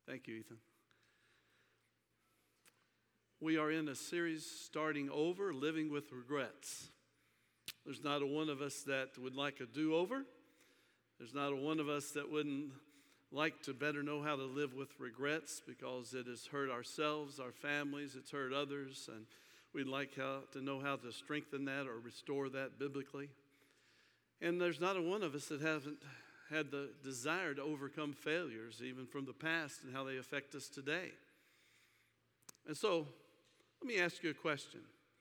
Thank you, Ethan. We are in a series starting over, Living with Regrets. There's not a one of us that would like a do-over. There's not a one of us that wouldn't like to better know how to live with regrets because it has hurt ourselves, our families, it's hurt others, and we'd like to know how to strengthen that or restore that biblically. And there's not a one of us that hasn't had the desire to overcome failures, even from the past, and how they affect us today. And so, let me ask you a question.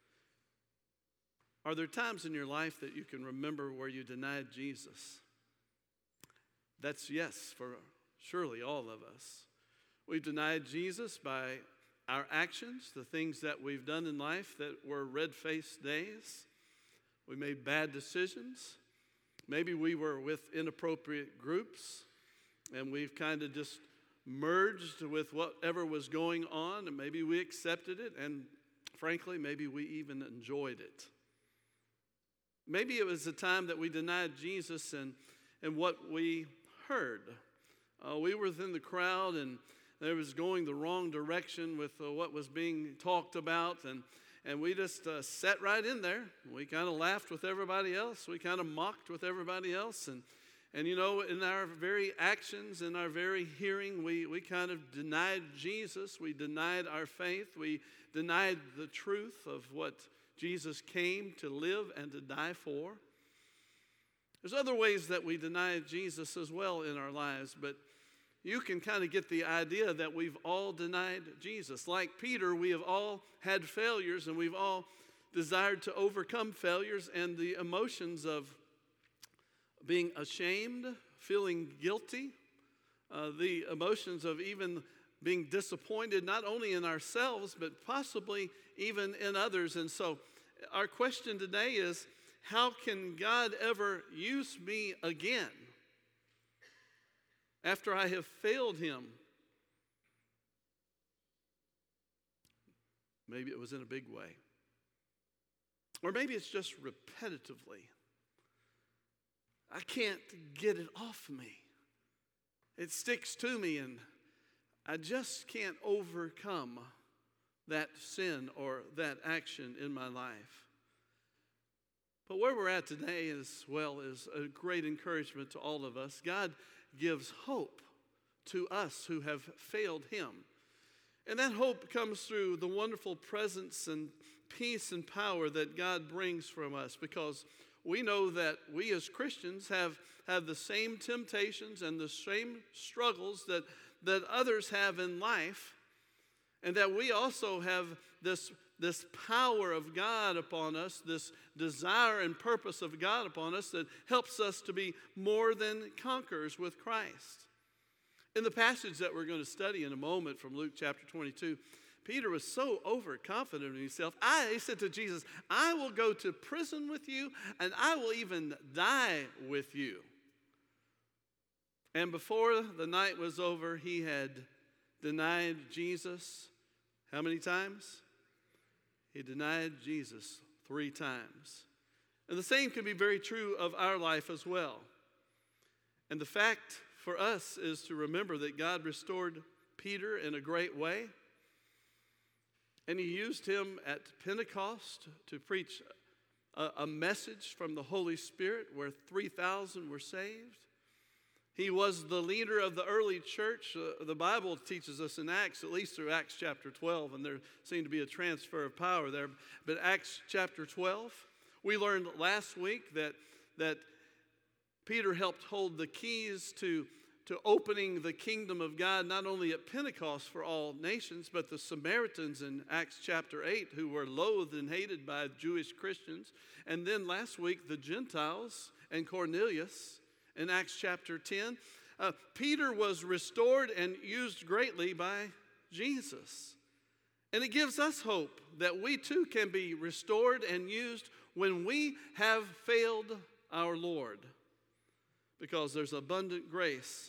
Are there times in your life that you can remember where you denied Jesus? That's yes, for surely all of us. We've denied Jesus by our actions, the things that we've done in life that were red-faced days. We made bad decisions. Maybe we were with inappropriate groups, and we've kind of just merged with whatever was going on, and maybe we accepted it, and frankly, maybe we even enjoyed it. Maybe it was a time that we denied Jesus and what we heard. We were within the crowd, and there was going the wrong direction with what was being talked about, and we just sat right in there. We kind of laughed with everybody else. We kind of mocked with everybody else. And you know, in our very actions, in our very hearing, we kind of denied Jesus. We denied our faith. We denied the truth of what Jesus came to live and to die for. There's other ways that we deny Jesus as well in our lives, but you can kind of get the idea that we've all denied Jesus. Like Peter, we have all had failures, and we've all desired to overcome failures, and the emotions of being ashamed, feeling guilty, the emotions of even being disappointed, not only in ourselves, but possibly even in others. And so our question today is, how can God ever use me again after I have failed him? Maybe it was in a big way. Or maybe it's just repetitively. I can't get it off me. It sticks to me, and I just can't overcome that sin or that action in my life. But where we're at today as well is a great encouragement to all of us. God gives hope to us who have failed him. And that hope comes through the wonderful presence and peace and power that God brings from us, because we know that we as Christians have the same temptations and the same struggles that others have in life, and that we also have this power of God upon us, this desire and purpose of God upon us that helps us to be more than conquerors with Christ. In the passage that we're going to study in a moment from Luke chapter 22, Peter was so overconfident in himself. He said to Jesus, I will go to prison with you, and I will even die with you. And before the night was over, he had denied Jesus how many times? He denied Jesus 3 times. And the same can be very true of our life as well. And the fact for us is to remember that God restored Peter in a great way. And he used him at Pentecost to preach a message from the Holy Spirit where 3,000 were saved. He was the leader of the early church. The Bible teaches us in Acts, at least through Acts chapter 12, and there seemed to be a transfer of power there. But Acts chapter 12, we learned last week that Peter helped hold the keys to opening the kingdom of God, not only at Pentecost for all nations, but the Samaritans in Acts chapter 8, who were loathed and hated by Jewish Christians. And then last week, the Gentiles and Cornelius in Acts chapter 10. Peter was restored and used greatly by Jesus. And it gives us hope that we too can be restored and used when we have failed our Lord, because there's abundant grace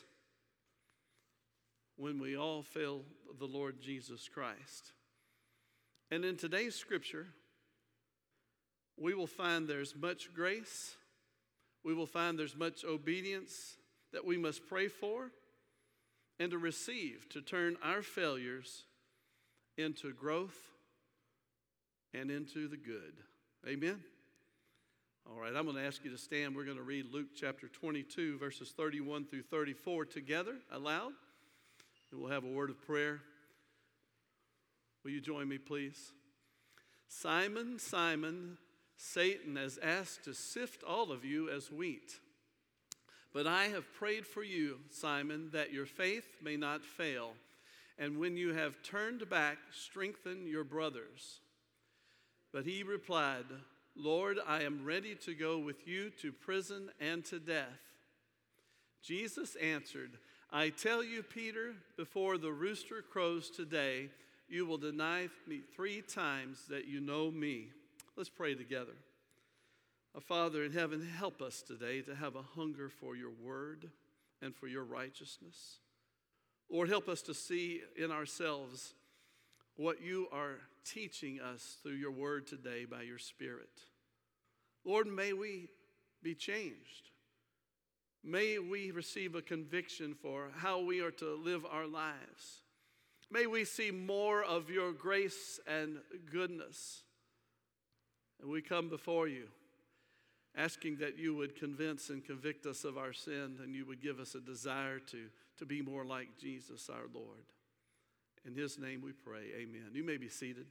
when we all fail the Lord Jesus Christ. And in today's scripture, we will find there's much grace. We will find there's much obedience that we must pray for. and to receive, to turn our failures into growth and into the good. Amen? All right, I'm going to ask you to stand. We're going to read Luke chapter 22, verses 31 through 34 together, aloud. And we'll have a word of prayer. Will you join me, please? Simon, Simon, Satan has asked to sift all of you as wheat. But I have prayed for you, Simon, that your faith may not fail. And when you have turned back, strengthen your brothers. But he replied, Lord, I am ready to go with you to prison and to death. Jesus answered, I tell you, Peter, before the rooster crows today, you will deny me 3 times that you know me. Let's pray together. Our Father in heaven, help us today to have a hunger for your word and for your righteousness. Lord, help us to see in ourselves what you are teaching us through your word today by your Spirit. Lord, may we be changed. May we receive a conviction for how we are to live our lives. May we see more of your grace and goodness. And we come before you, asking that you would convince and convict us of our sin, and you would give us a desire to be more like Jesus our Lord. In his name we pray, amen. You may be seated.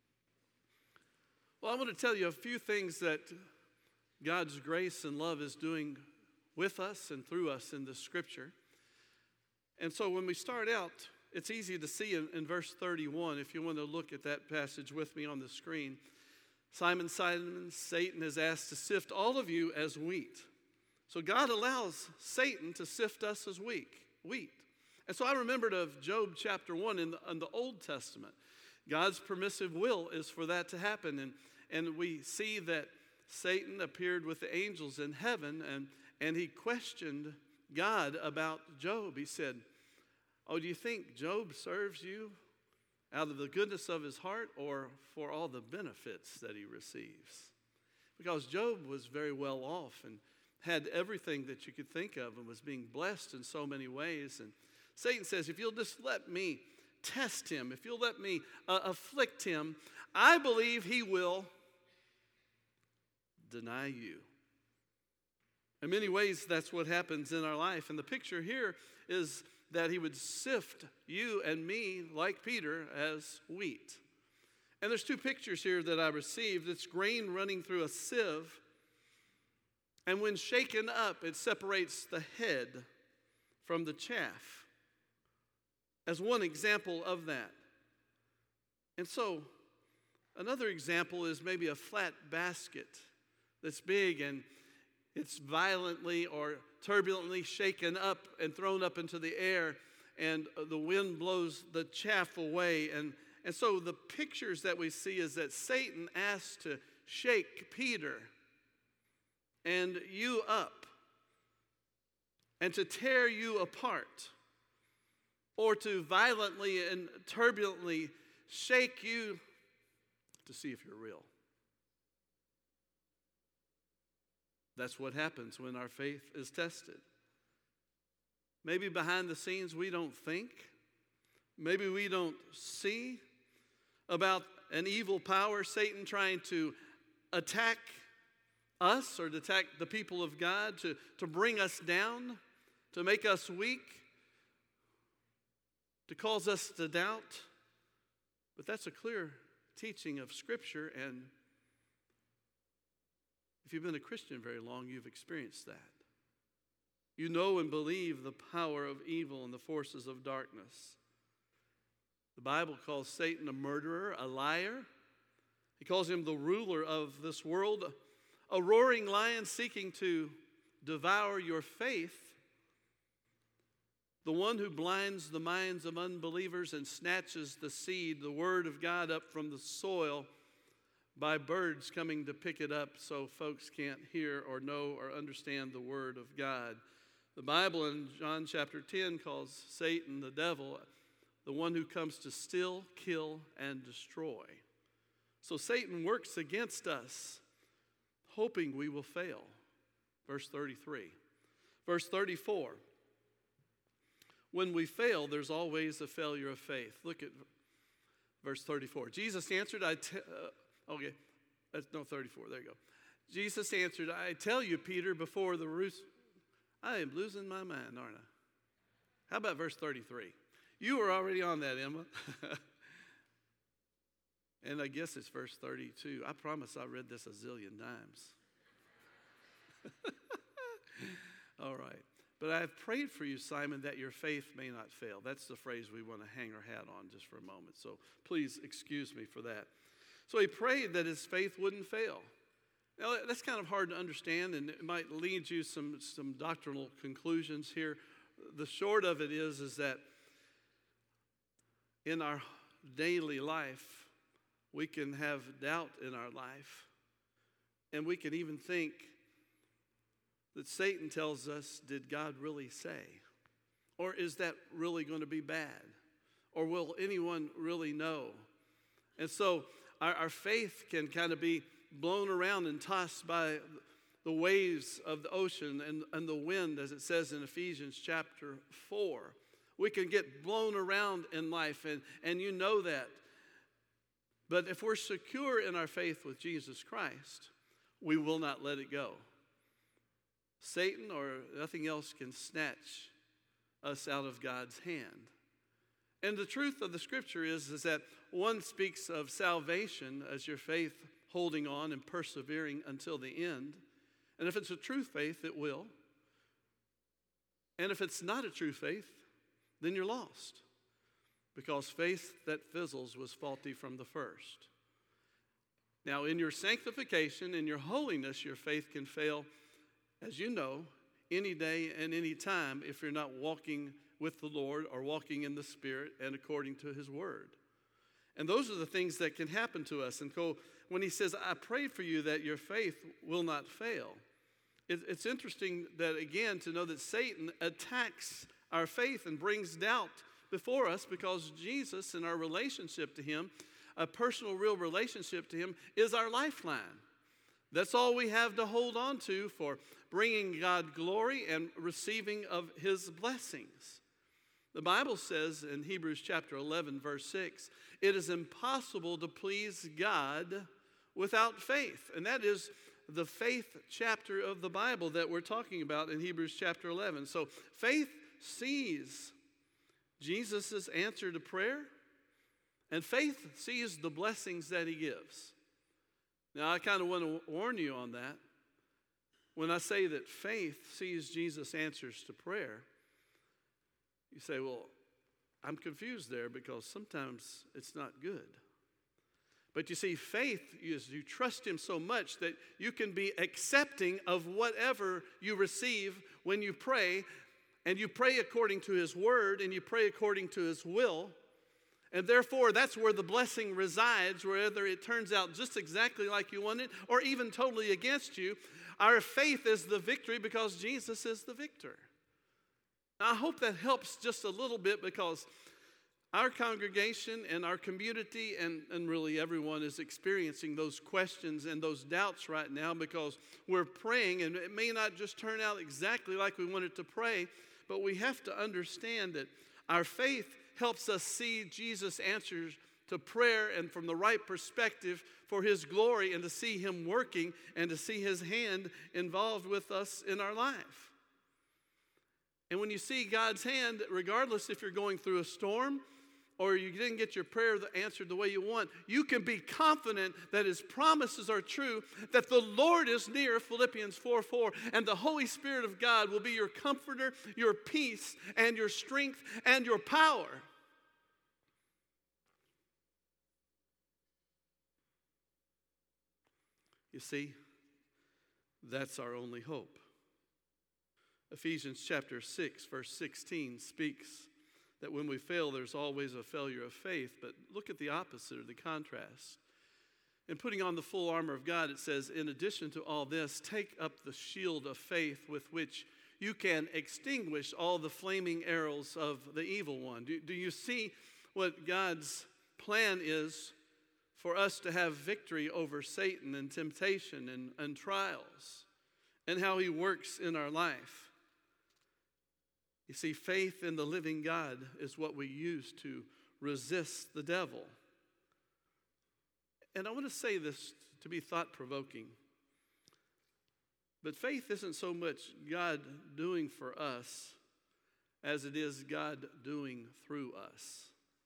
Well, I want to tell you a few things that God's grace and love is doing with us and through us in the scripture. And so when we start out, it's easy to see in verse 31, if you want to look at that passage with me on the screen. Simon, Simon, Satan has asked to sift all of you as wheat. So God allows Satan to sift us as wheat. And so I remembered of Job chapter 1 in the Old Testament. God's permissive will is for that to happen. And we see that Satan appeared with the angels in heaven, and he questioned God about Job. He said, oh, do you think Job serves you out of the goodness of his heart or for all the benefits that he receives? Because Job was very well off and had everything that you could think of and was being blessed in so many ways. And Satan says, if you'll just let me test him, if you'll let me afflict him, I believe he will deny you. In many ways, that's what happens in our life. And the picture here is that he would sift you and me, like Peter, as wheat. And there's 2 pictures here that I received. It's grain running through a sieve. And when shaken up, it separates the head from the chaff, as one example of that. And so, another example is maybe a flat basket that's big and it's violently or turbulently shaken up and thrown up into the air, and the wind blows the chaff away. And so the pictures that we see is that Satan asked to shake Peter and you up and to tear you apart, or to violently and turbulently shake you to see if you're real. That's what happens when our faith is tested. Maybe behind the scenes we don't think. Maybe we don't see about an evil power, Satan, trying to attack us or to attack the people of God, to bring us down, to make us weak, to cause us to doubt. But that's a clear teaching of Scripture, and if you've been a Christian very long, you've experienced that. You know and believe the power of evil and the forces of darkness. The Bible calls Satan a murderer, a liar. He calls him the ruler of this world, a roaring lion seeking to devour your faith, the one who blinds the minds of unbelievers and snatches the seed, the word of God, up from the soil by birds coming to pick it up so folks can't hear or know or understand the word of God. The Bible in John chapter 10 calls Satan, the devil, the one who comes to steal, kill, and destroy. So Satan works against us, hoping we will fail. Verse 33. Verse 34. when we fail, there's always a failure of faith. Look at verse 34. Jesus answered, okay, that's no 34, there you go. Jesus answered, I tell you, Peter, before the roost, I am losing my mind, aren't I? How about verse 33? You were already on that, Emma. And I guess it's verse 32. I promise I read this a zillion times. All right. But I have prayed for you, Simon, that your faith may not fail. That's the phrase we want to hang our hat on just for a moment. So please excuse me for that. So he prayed that his faith wouldn't fail. Now, that's kind of hard to understand, and it might lead you some doctrinal conclusions here. The short of it is that in our daily life, we can have doubt in our life, and we can even think that Satan tells us, did God really say? Or is that really going to be bad? Or will anyone really know? And so our faith can kind of be blown around and tossed by the waves of the ocean and the wind, as it says in Ephesians chapter 4. We can get blown around in life, and you know that. But if we're secure in our faith with Jesus Christ, we will not let it go. Satan or nothing else can snatch us out of God's hand. And the truth of the scripture is that one speaks of salvation as your faith holding on and persevering until the end. And if it's a true faith, it will. And if it's not a true faith, then you're lost. Because faith that fizzles was faulty from the first. Now, in your sanctification, in your holiness, your faith can fail, as you know, any day and any time if you're not walking with the Lord or walking in the Spirit and according to His Word. And those are the things that can happen to us. And so when he says, I pray for you that your faith will not fail, it's interesting that, again, to know that Satan attacks our faith and brings doubt before us because Jesus and our relationship to Him, a personal, real relationship to Him, is our lifeline. That's all we have to hold on to for bringing God glory and receiving of His blessings. The Bible says in Hebrews chapter 11, verse 6, it is impossible to please God without faith. And that is the faith chapter of the Bible that we're talking about in Hebrews chapter 11. So faith sees Jesus' answer to prayer, and faith sees the blessings that He gives. Now, I kind of want to warn you on that. When I say that faith sees Jesus' answers to prayer, you say, well, I'm confused there because sometimes it's not good. But you see, faith is you trust Him so much that you can be accepting of whatever you receive when you pray, and you pray according to His Word, and you pray according to His will. And therefore, that's where the blessing resides, whether it turns out just exactly like you wanted or even totally against you. Our faith is the victory because Jesus is the victor. I hope that helps just a little bit because our congregation and our community and really everyone is experiencing those questions and those doubts right now because we're praying, and it may not just turn out exactly like we wanted to pray, but we have to understand that our faith helps us see Jesus' answers to prayer and from the right perspective for His glory and to see Him working and to see His hand involved with us in our life. And when you see God's hand, regardless if you're going through a storm or you didn't get your prayer answered the way you want, you can be confident that His promises are true, that the Lord is near, Philippians 4:4, and the Holy Spirit of God will be your comforter, your peace, and your strength, and your power. You see, that's our only hope. Ephesians chapter 6, verse 16 speaks that when we fail, there's always a failure of faith. But look at the opposite or the contrast. In putting on the full armor of God, it says, in addition to all this, take up the shield of faith with which you can extinguish all the flaming arrows of the evil one. Do you see what God's plan is for us to have victory over Satan and temptation and trials, and how He works in our life? You see, faith in the living God is what we use to resist the devil. And I want to say this to be thought-provoking. But faith isn't so much God doing for us as it is God doing through us.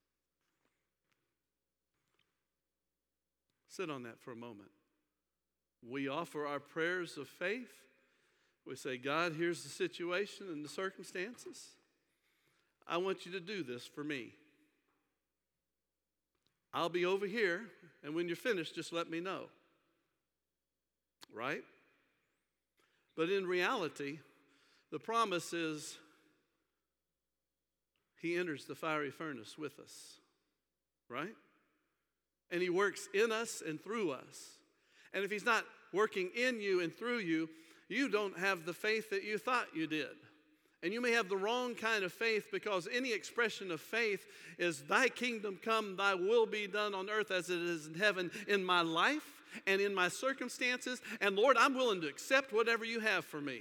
Sit on that for a moment. We offer our prayers of faith. We say, God, here's the situation and the circumstances. I want you to do this for me. I'll be over here, and when you're finished, just let me know. Right? But in reality, the promise is he enters the fiery furnace with us. Right? And he works in us and through us. And if he's not working in you and through you, you don't have the faith that you thought you did. And you may have the wrong kind of faith, because any expression of faith is thy kingdom come, thy will be done on earth as it is in heaven, in my life and in my circumstances. And Lord, I'm willing to accept whatever you have for me.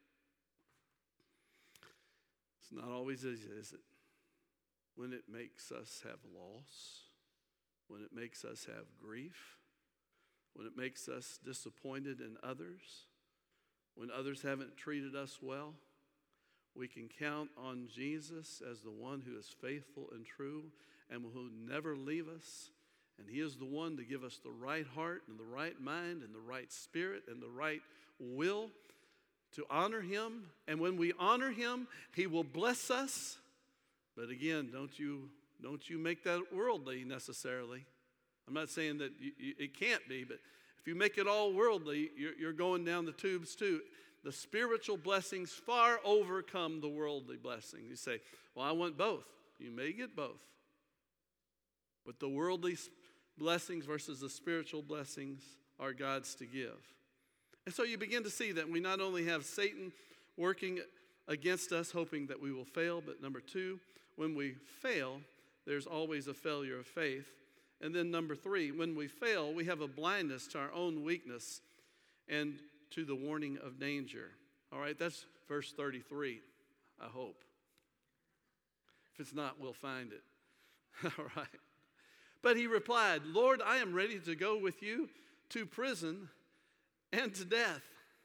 It's not always easy, is it? When it makes us have loss, when it makes us have grief, when it makes us disappointed in others, when others haven't treated us well, we can count on Jesus as the one who is faithful and true and who never leave us. And he is the one to give us the right heart and the right mind and the right spirit and the right will to honor him. And when we honor him, he will bless us. But again, don't you make that worldly necessarily. I'm not saying that it can't be, but if you make it all worldly, you're going down the tubes too. The spiritual blessings far overcome the worldly blessings. You say, well, I want both. You may get both. But the worldly blessings versus the spiritual blessings are God's to give. And so you begin to see that we not only have Satan working against us, hoping that we will fail, but number two, when we fail, there's always a failure of faith. And then number three, when we fail, we have a blindness to our own weakness and to the warning of danger. All right, that's verse 33, I hope. If it's not, we'll find it. All right. But he replied, Lord, I am ready to go with you to prison and to death.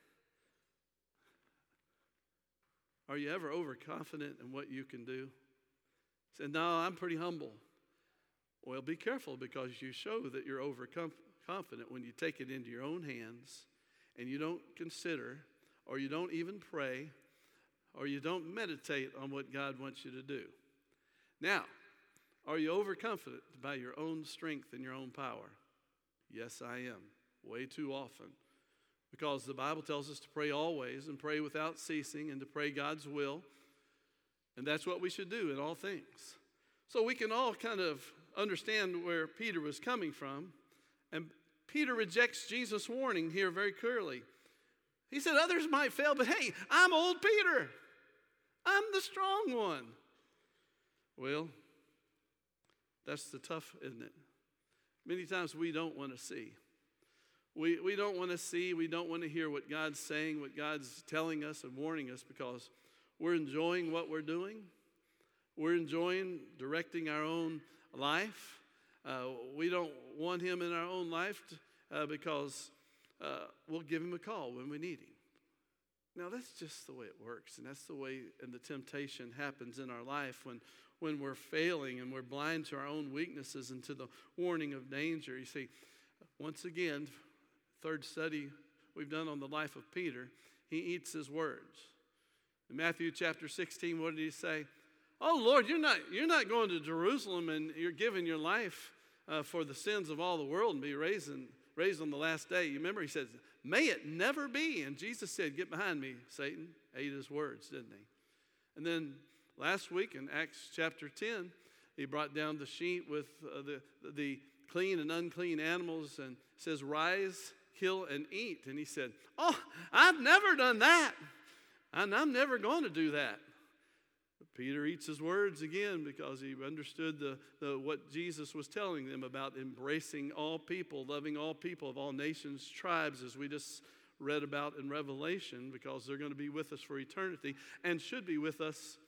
Are you ever overconfident in what you can do? Said, no, I'm pretty humble. Well, be careful, because you show that you're overconfident when you take it into your own hands and you don't consider, or you don't even pray, or you don't meditate on what God wants you to do. Now, are you overconfident by your own strength and your own power? Yes, I am. Way too often. Because the Bible tells us to pray always and pray without ceasing and to pray God's will. And that's what we should do in all things. So we can all kind of understand where Peter was coming from. And Peter rejects Jesus' warning here very clearly. He said, others might fail, but hey, I'm old Peter. I'm the strong one. Well, that's the tough, isn't it? Many times we don't want to see. We don't want to see, we don't want to hear what God's saying, what God's telling us and warning us, because we're enjoying what we're doing. We're enjoying directing our own life. We don't want him in our own life because we'll give him a call when we need him. Now, that's just the way it works, and that's the way and the temptation happens in our life when we're failing and we're blind to our own weaknesses and to the warning of danger. You see, once again, third study we've done on the life of Peter, he eats his words. In Matthew chapter 16, what did he say? Oh, Lord, you're not going to Jerusalem and you're giving your life for the sins of all the world and be raised on the last day. You remember he says, may it never be. And Jesus said, get behind me, Satan. Ate his words, didn't he? And then last week in Acts chapter 10, he brought down the sheet with the clean and unclean animals and says, rise, kill, and eat. And he said, oh, I've never done that. And I'm never going to do that. But Peter eats his words again because he understood what Jesus was telling them about embracing all people, loving all people of all nations, tribes, as we just read about in Revelation, because they're going to be with us for eternity and should be with us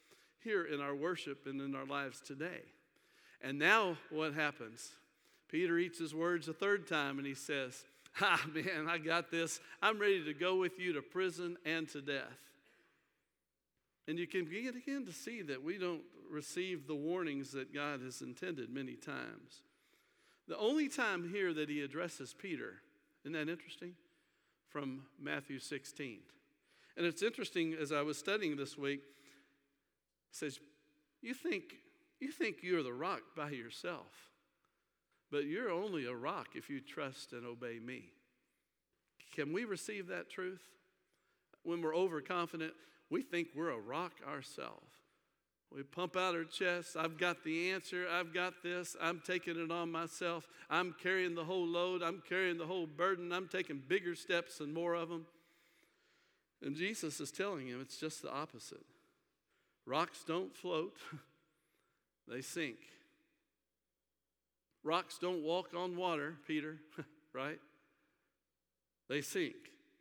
here in our worship and in our lives today. And now what happens? Peter eats his words a third time and he says, man, I got this. I'm ready to go with you to prison and to death. And you can begin to see that we don't receive the warnings that God has intended many times. The only time here that he addresses Peter, isn't that interesting? From Matthew 16. And it's interesting, as I was studying this week, it says, you think you're the rock by yourself, but you're only a rock if you trust and obey me. Can we receive that truth? When we're overconfident, we think we're a rock ourselves. We pump out our chest. I've got the answer. I've got this. I'm taking it on myself. I'm carrying the whole load. I'm carrying the whole burden. I'm taking bigger steps and more of them. And Jesus is telling him it's just the opposite. Rocks don't float. They sink. Rocks don't walk on water, Peter, right? They sink.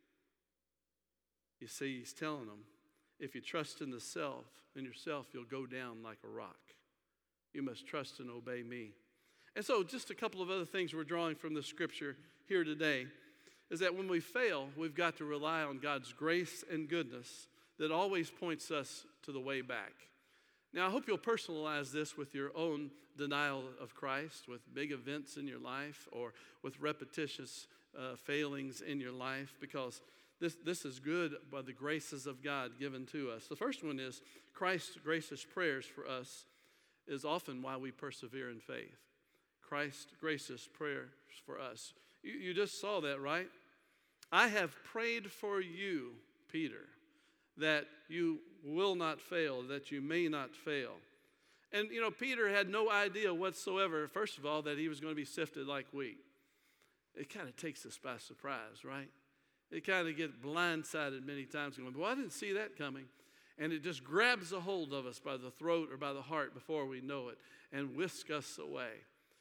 You see, he's telling them, if you trust in yourself, you'll go down like a rock. You must trust and obey me. And so just a couple of other things we're drawing from the scripture here today is that when we fail, we've got to rely on God's grace and goodness that always points us to the way back. Now, I hope you'll personalize this with your own denial of Christ, with big events in your life or with repetitious failings in your life, because this is good by the graces of God given to us. The first one is Christ's gracious prayers for us is often why we persevere in faith. Christ's gracious prayers for us. You just saw that, right? I have prayed for you, Peter, that you will not fail, that you may not fail. And, Peter had no idea whatsoever, first of all, that he was going to be sifted like wheat. It kind of takes us by surprise, right? It kind of gets blindsided many times going, well, I didn't see that coming. And it just grabs a hold of us by the throat or by the heart before we know it and whisks us away.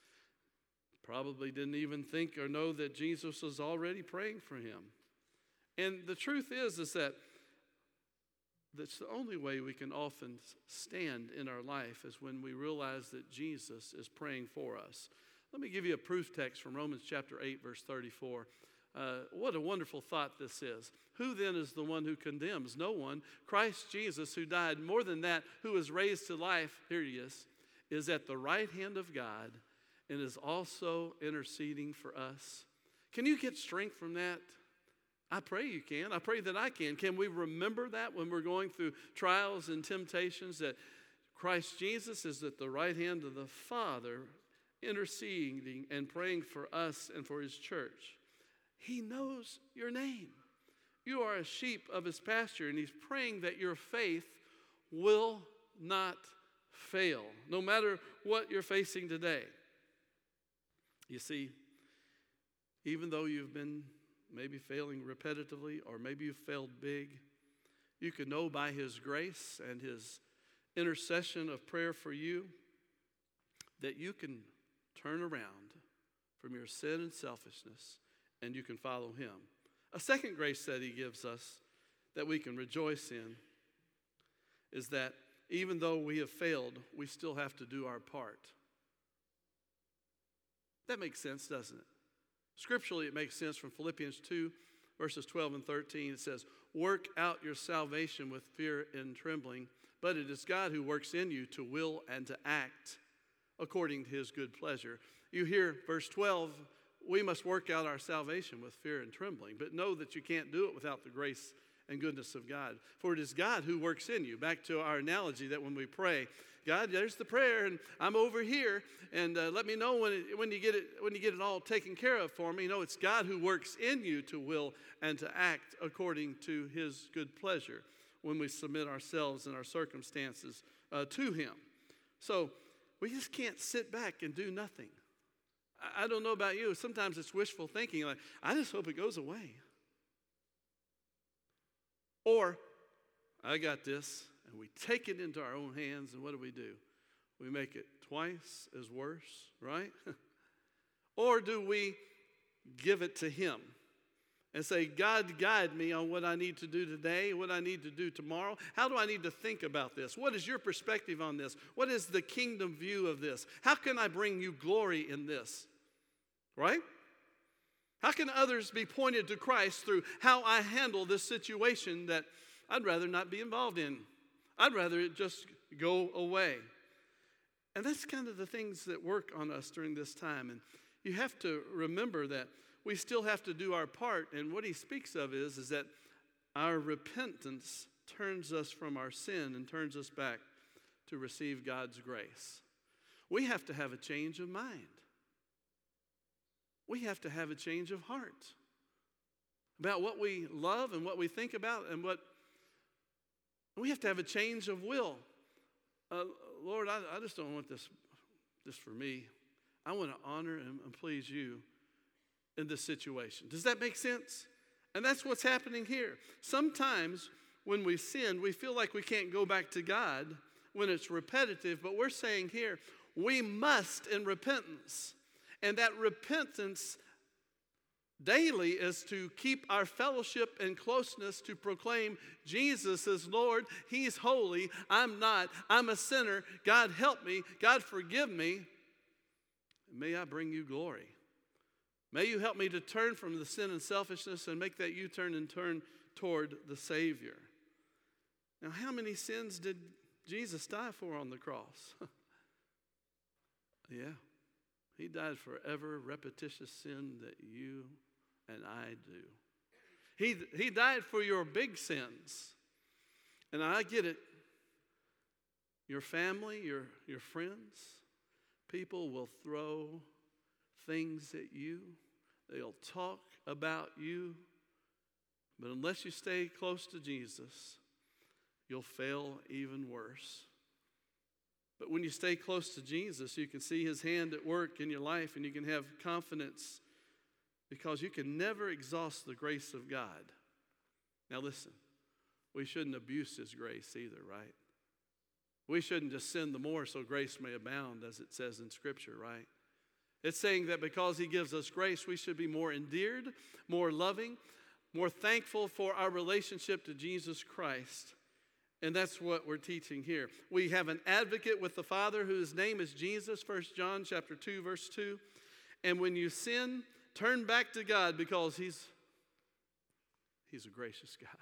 Probably didn't even think or know that Jesus was already praying for him. And the truth is that that's the only way we can often stand in our life is when we realize that Jesus is praying for us. Let me give you a proof text from Romans chapter 8, verse 34. What a wonderful thought this is. Who then is the one who condemns? No one. Christ Jesus, who died, more than that, who was raised to life, here he is at the right hand of God and is also interceding for us. Can you get strength from that? I pray you can. I pray that I can. Can we remember that when we're going through trials and temptations, that Christ Jesus is at the right hand of the Father, interceding and praying for us and for his church? He knows your name. You are a sheep of his pasture, and he's praying that your faith will not fail, no matter what you're facing today. You see, even though you've been maybe failing repetitively, or maybe you've failed big, you can know by his grace and his intercession of prayer for you that you can turn around from your sin and selfishness and you can follow him. A second grace that he gives us that we can rejoice in is that even though we have failed, we still have to do our part. That makes sense, doesn't it? Scripturally, it makes sense from Philippians 2, verses 12 and 13. It says, work out your salvation with fear and trembling, but it is God who works in you to will and to act according to his good pleasure. You hear verse 12, we must work out our salvation with fear and trembling, but know that you can't do it without the grace and goodness of God. For it is God who works in you. Back to our analogy that when we pray, God, there's the prayer, and I'm over here, and let me know when you get it all taken care of for me. It's God who works in you to will and to act according to his good pleasure when we submit ourselves and our circumstances to him. So we just can't sit back and do nothing. I don't know about you. Sometimes it's wishful thinking, like, I just hope it goes away. Or, I got this, and we take it into our own hands, and what do? We make it twice as worse, right? Or do we give it to him and say, God, guide me on what I need to do today, what I need to do tomorrow. How do I need to think about this? What is your perspective on this? What is the kingdom view of this? How can I bring you glory in this? Right? How can others be pointed to Christ through how I handle this situation that I'd rather not be involved in? I'd rather it just go away. And that's kind of the things that work on us during this time. And you have to remember that we still have to do our part. And what he speaks of is that our repentance turns us from our sin and turns us back to receive God's grace. We have to have a change of mind. We have to have a change of heart about what we love and what we think about, and what we have to have a change of will. Lord, I just don't want this for me. I want to honor and please you in this situation. Does that make sense? And that's what's happening here. Sometimes when we sin, we feel like we can't go back to God when it's repetitive, but we're saying here, we must in repentance. And that repentance daily is to keep our fellowship and closeness to proclaim Jesus as Lord. He's holy. I'm not. I'm a sinner. God help me. God forgive me. May I bring you glory. May you help me to turn from the sin and selfishness and make that U-turn and turn toward the Savior. Now, how many sins did Jesus die for on the cross? Yeah. He died for every repetitious sin that you and I do. He died for your big sins. And I get it. Your family, your friends, people will throw things at you. They'll talk about you. But unless you stay close to Jesus, you'll fail even worse. But when you stay close to Jesus, you can see his hand at work in your life, and you can have confidence because you can never exhaust the grace of God. Now listen, we shouldn't abuse his grace either, right? We shouldn't just sin the more so grace may abound, as it says in Scripture, right? It's saying that because he gives us grace, we should be more endeared, more loving, more thankful for our relationship to Jesus Christ. And that's what we're teaching here. We have an advocate with the Father whose name is Jesus, 1 John chapter 2, verse 2. And when you sin, turn back to God because he's a gracious God.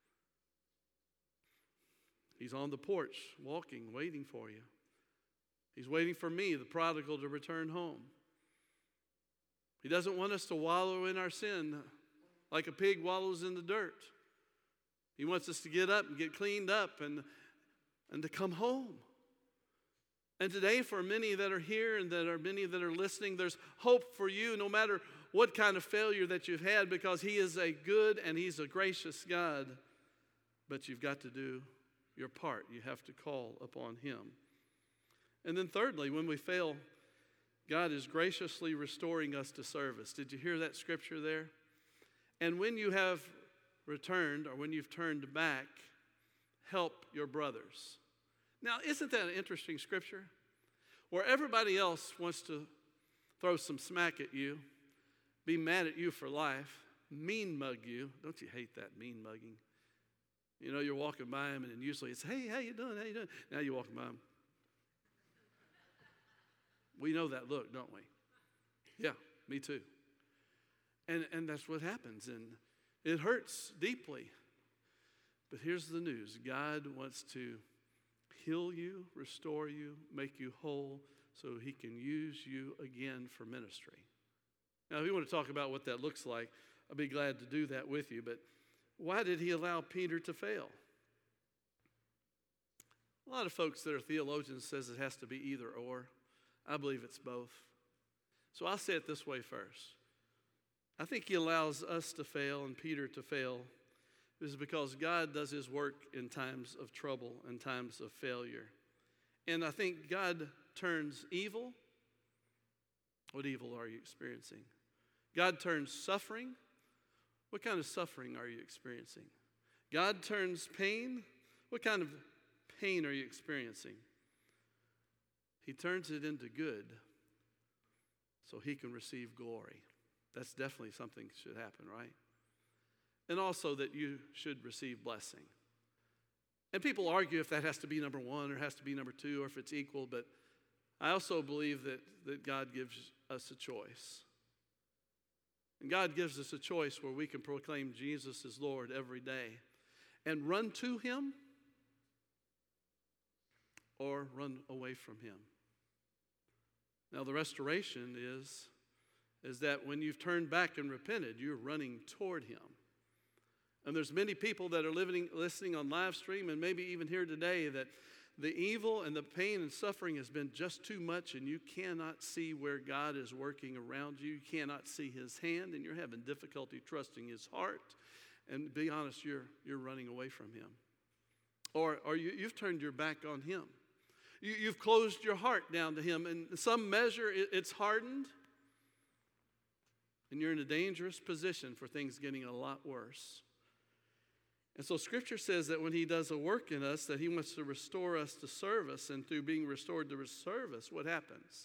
He's on the porch, walking, waiting for you. He's waiting for me, the prodigal, to return home. He doesn't want us to wallow in our sin like a pig wallows in the dirt. He wants us to get up and get cleaned up and to come home. And today, for many that are here and many that are listening, there's hope for you no matter what kind of failure that you've had, because he is a good and he's a gracious God. But you've got to do your part. You have to call upon him. And then thirdly, when we fail, God is graciously restoring us to service. Did you hear that scripture there? And when you have returned, or when you've turned back, help your brothers. Now, isn't that an interesting scripture? Where everybody else wants to throw some smack at you, be mad at you for life, mean mug you. Don't you hate that mean mugging? You know, you're walking by them, and usually it's, hey, how you doing? How you doing? Now you're walking by them. We know that look, don't we? Yeah, me too. And that's what happens, and it hurts deeply. But here's the news. God wants to heal you, restore you, make you whole so he can use you again for ministry. Now, if you want to talk about what that looks like, I'll be glad to do that with you. But why did he allow Peter to fail? A lot of folks that are theologians says it has to be either or. I believe it's both. So I'll say it this way first. I think he allows us to fail and Peter to fail is because God does his work in times of trouble and times of failure. And I think God turns evil. What evil are you experiencing? God turns suffering. What kind of suffering are you experiencing? God turns pain. What kind of pain are you experiencing? He turns it into good so he can receive glory. That's definitely something that should happen, right? and also that you should receive blessing. And people argue if that has to be number one or has to be number two or if it's equal, but I also believe that God gives us a choice. And God gives us a choice where we can proclaim Jesus as Lord every day and run to Him or run away from Him. Now the restoration is that when you've turned back and repented, you're running toward Him. And there's many people that are listening on live stream and maybe even here today that the evil and the pain and suffering has been just too much and you cannot see where God is working around you. You cannot see His hand and you're having difficulty trusting His heart. And to be honest, you're running away from Him. Or you've turned your back on Him. You've closed your heart down to Him. And in some measure, it's hardened. And you're in a dangerous position for things getting a lot worse. And so Scripture says that when He does a work in us, that He wants to restore us to service. And through being restored to service, what happens?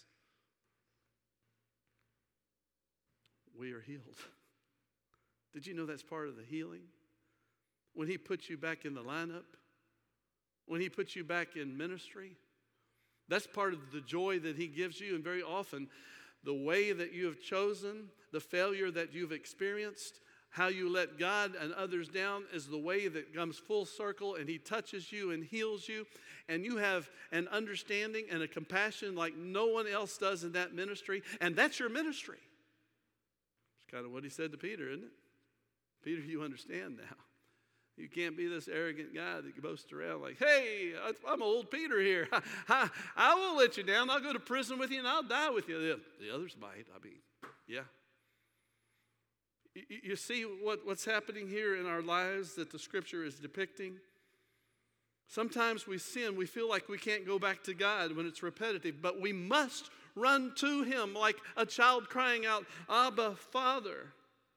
We are healed. Did you know that's part of the healing? When He puts you back in the lineup, when He puts you back in ministry, that's part of the joy that He gives you. And very often, the way that you have chosen, the failure that you've experienced, how you let God and others down is the way that comes full circle and He touches you and heals you. And you have an understanding and a compassion like no one else does in that ministry. And that's your ministry. It's kind of what He said to Peter, isn't it? Peter, you understand now. You can't be this arrogant guy that boasts around like, hey, I'm old Peter here. I won't let you down. I'll go to prison with you and I'll die with you. The others might. Yeah. You see what's happening here in our lives that the Scripture is depicting? Sometimes we sin. We feel like we can't go back to God when it's repetitive, but we must run to Him like a child crying out, Abba, Father.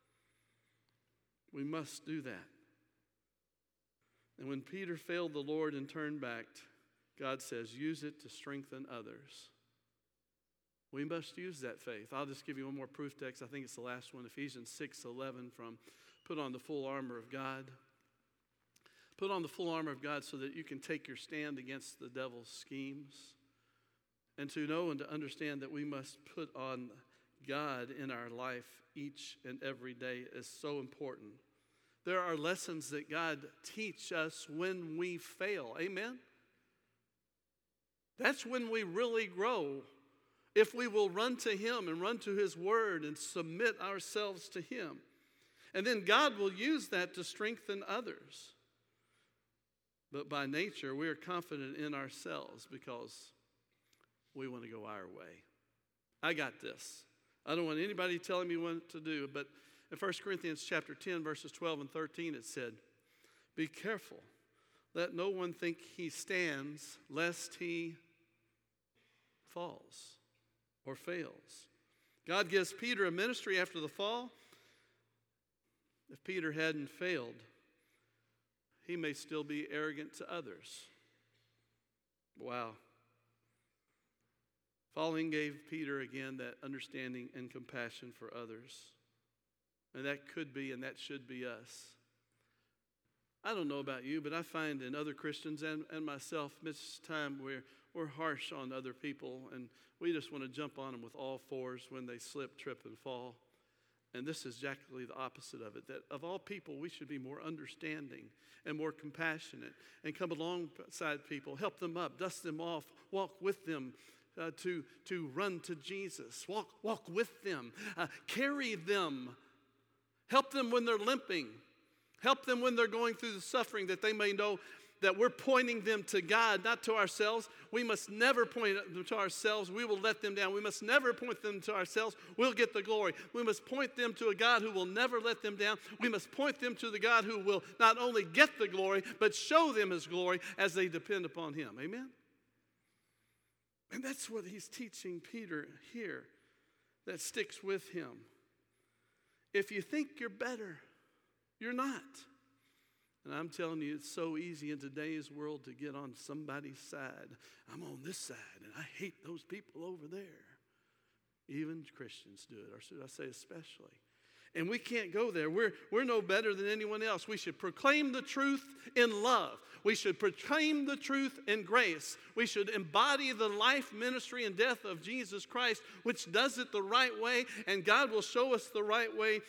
We must do that. And when Peter failed the Lord and turned back, God says, use it to strengthen others. We must use that faith. I'll just give you one more proof text. I think it's the last one, Ephesians 6:11 from put on the full armor of God. Put on the full armor of God so that you can take your stand against the devil's schemes. And to know and to understand that we must put on God in our life each and every day is so important. There are lessons that God teaches us when we fail. Amen? That's when we really grow. If we will run to Him and run to His Word and submit ourselves to Him. And then God will use that to strengthen others. But by nature, we are confident in ourselves because we want to go our way. I got this. I don't want anybody telling me what to do, but in 1 Corinthians chapter 10, verses 12 and 13, it said, be careful, let no one think he stands, lest he falls or fails. God gives Peter a ministry after the fall. If Peter hadn't failed, he may still be arrogant to others. Wow. Falling gave Peter again that understanding and compassion for others. And that could be and that should be us. I don't know about you, but I find in other Christians and myself, this time we're harsh on other people and we just want to jump on them with all fours when they slip, trip, and fall. And this is exactly the opposite of it, that of all people, we should be more understanding and more compassionate and come alongside people, help them up, dust them off, walk with them to run to Jesus, walk with them, carry them, help them when they're limping, help them when they're going through the suffering, that they may know that we're pointing them to God, not to ourselves. We must never point them to ourselves. We will let them down. We must never point them to ourselves. We'll get the glory. We must point them to a God who will never let them down. We must point them to the God who will not only get the glory, but show them His glory as they depend upon Him. Amen? And that's what He's teaching Peter here that sticks with him. If you think you're better, you're not. And I'm telling you, it's so easy in today's world to get on somebody's side. I'm on this side, and I hate those people over there. Even Christians do it, or should I say especially. And we can't go there. We're no better than anyone else. We should proclaim the truth in love. We should proclaim the truth in grace. We should embody the life, ministry, and death of Jesus Christ, which does it the right way, and God will show us the right way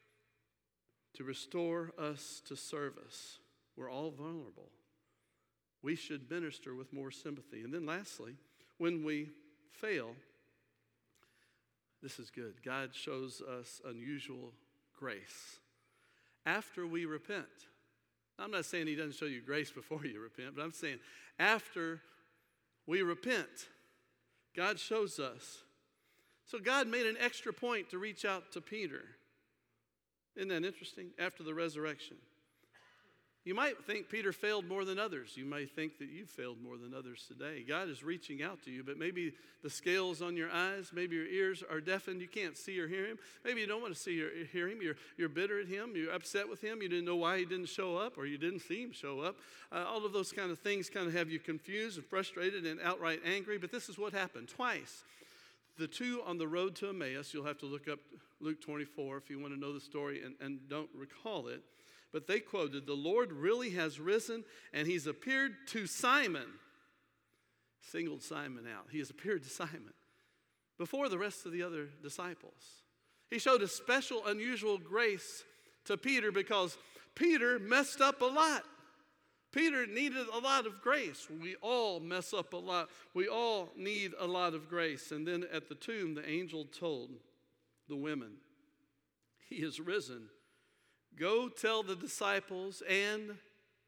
to restore us to service. We're all vulnerable. We should minister with more sympathy. And then lastly, when we fail, this is good. God shows us unusual grace after we repent. I'm not saying he doesn't show you grace before you repent, but I'm saying after we repent, God shows us. So God made an extra point to reach out to Peter. Isn't that interesting? After the resurrection. You might think Peter failed more than others. You may think that you failed more than others today. God is reaching out to you, but maybe the scales on your eyes, maybe your ears are deafened. You can't see or hear him. Maybe you don't want to see or hear him. You're bitter at him. You're upset with him. You didn't know why he didn't show up, or you didn't see him show up. All of those kind of things kind of have you confused and frustrated and outright angry. But this is what happened twice. The two on the road to Emmaus, you'll have to look up Luke 24 if you want to know the story and don't recall it. But they quoted, "The Lord really has risen, and he's appeared to Simon." Singled Simon out. He has appeared to Simon before the rest of the other disciples. He showed a special, unusual grace to Peter because Peter messed up a lot. Peter needed a lot of grace. We all mess up a lot. We all need a lot of grace. And then at the tomb, the angel told the women, "He is risen. Go tell the disciples and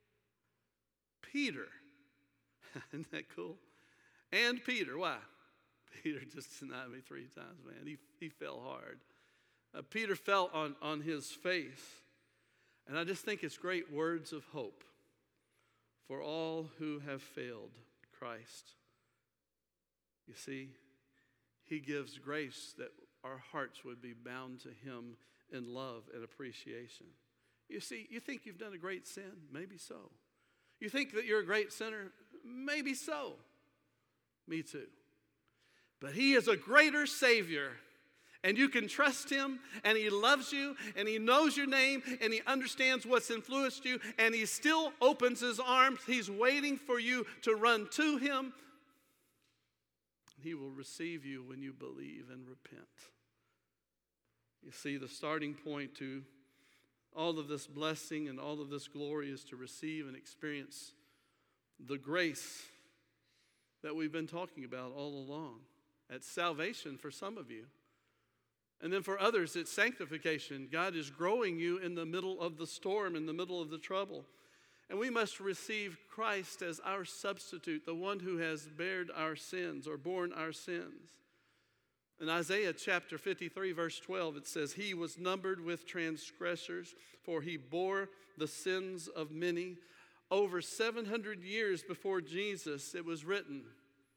Peter." Isn't that cool? And Peter. Why? Peter just denied me 3 times, man. He fell hard. Peter fell on his face. And I just think it's great words of hope for all who have failed Christ. You see, he gives grace that our hearts would be bound to him in love and appreciation. You see, you think you've done a great sin? Maybe so. You think that you're a great sinner? Maybe so. Me too. But he is a greater Savior, and you can trust him, and he loves you, and he knows your name, and he understands what's influenced you, and he still opens his arms. He's waiting for you to run to him. He will receive you when you believe and repent. You see, the starting point to all of this blessing and all of this glory is to receive and experience the grace that we've been talking about all along. It's salvation for some of you. And then for others, it's sanctification. God is growing you in the middle of the storm, in the middle of the trouble. And we must receive Christ as our substitute, the one who has bared our sins or borne our sins. In Isaiah chapter 53, verse 12, it says, "He was numbered with transgressors, for he bore the sins of many." Over 700 years before Jesus, it was written,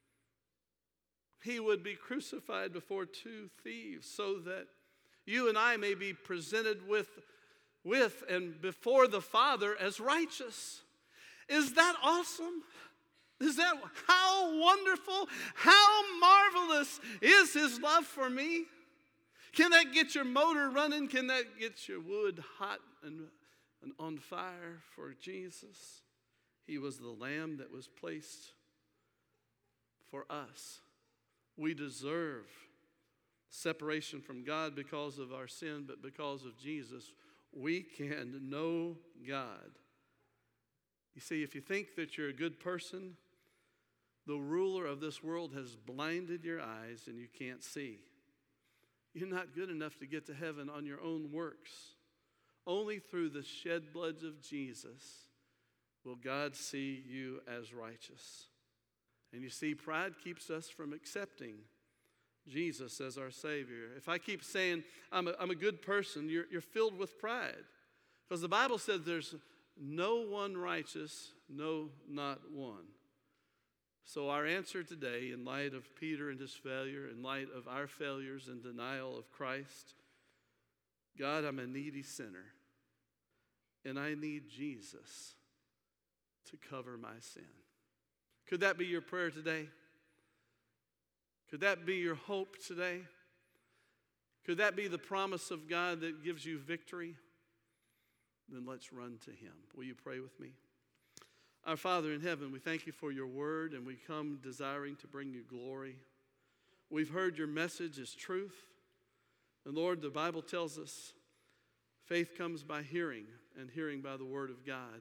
he would be crucified before 2 thieves so that you and I may be presented with and before the Father as righteous. Is that awesome? Is that how wonderful, how marvelous is his love for me? Can that get your motor running? Can that get your wood hot and on fire for Jesus? He was the lamb that was placed for us. We deserve separation from God because of our sin, but because of Jesus, we can know God. You see, if you think that you're a good person, the ruler of this world has blinded your eyes and you can't see. You're not good enough to get to heaven on your own works. Only through the shed blood of Jesus will God see you as righteous. And you see, pride keeps us from accepting Jesus as our Savior. If I keep saying I'm a good person, you're filled with pride. Because the Bible says there's no one righteous, no, not one. So our answer today, in light of Peter and his failure, in light of our failures and denial of Christ, God, I'm a needy sinner, and I need Jesus to cover my sin. Could that be your prayer today? Could that be your hope today? Could that be the promise of God that gives you victory? Then let's run to him. Will you pray with me? Our Father in heaven, we thank you for your word, and we come desiring to bring you glory. We've heard your message is truth. And Lord, the Bible tells us faith comes by hearing, and hearing by the word of God.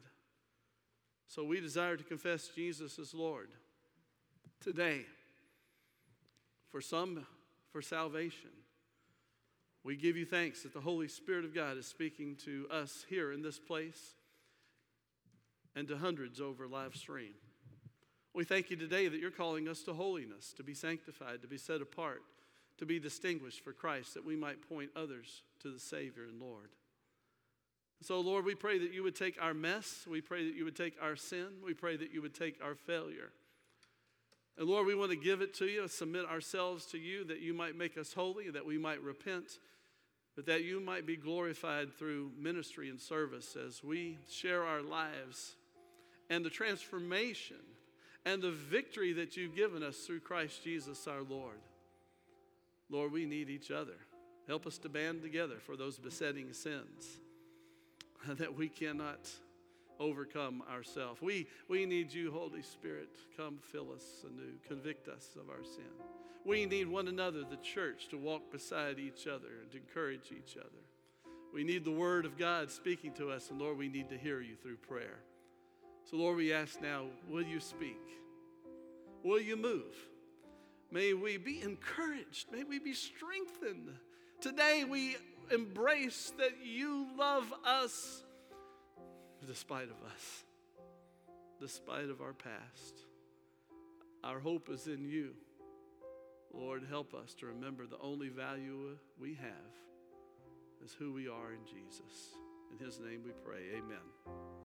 So we desire to confess Jesus as Lord today. For some, for salvation. We give you thanks that the Holy Spirit of God is speaking to us here in this place and to hundreds over live stream. We thank you today that you're calling us to holiness, to be sanctified, to be set apart, to be distinguished for Christ, that we might point others to the Savior and Lord. So, Lord, we pray that you would take our mess. We pray that you would take our sin. We pray that you would take our failure. And Lord, we want to give it to you, submit ourselves to you, that you might make us holy, that we might repent, but that you might be glorified through ministry and service as we share our lives and the transformation and the victory that you've given us through Christ Jesus our Lord. Lord, we need each other. Help us to band together for those besetting sins that we cannot overcome ourselves. We need you, Holy Spirit. Come fill us anew. Convict us of our sin. We need one another, the church, to walk beside each other and to encourage each other. We need the word of God speaking to us, and Lord, we need to hear you through prayer. So Lord, we ask now, will you speak? Will you move? May we be encouraged. May we be strengthened. Today we embrace that you love us despite of us, despite of our past. Our hope is in you. Lord, help us to remember the only value we have is who we are in Jesus. In his name we pray, amen.